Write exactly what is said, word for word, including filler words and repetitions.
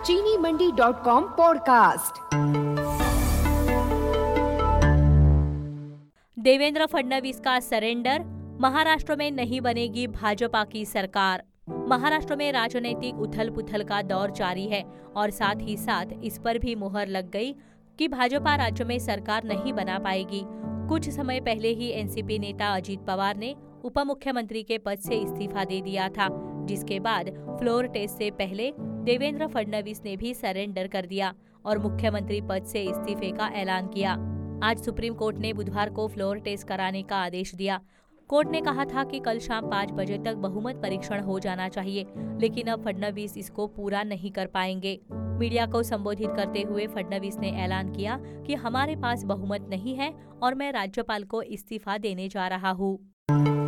चीनी Mandi dot com podcast. Devendra Fadnavis का surrender, Maharashtra में नहीं बनेगी भाजपा की सरकार। महाराष्ट्र में राजनीतिक उथल पुथल का दौर जारी है और साथ ही साथ इस पर भी मुहर लग गई कि भाजपा राज्य में सरकार नहीं बना पाएगी। कुछ समय पहले ही एनसीपी नेता अजित पवार ने उप मुख्यमंत्री के पद से इस्तीफा दे दिया था, जिसके बाद फ्लोर टेस्ट से पहले देवेंद्र फडणवीस ने भी सरेंडर कर दिया और मुख्यमंत्री पद से इस्तीफे का ऐलान किया। आज सुप्रीम कोर्ट ने बुधवार को फ्लोर टेस्ट कराने का आदेश दिया। कोर्ट ने कहा था कि कल शाम पाँच बजे तक बहुमत परीक्षण हो जाना चाहिए, लेकिन अब फडणवीस इसको पूरा नहीं कर पाएंगे। मीडिया को संबोधित करते हुए फडणवीस ने ऐलान किया कि हमारे पास बहुमत नहीं है और मैं राज्यपाल को इस्तीफा देने जा रहा हूँ।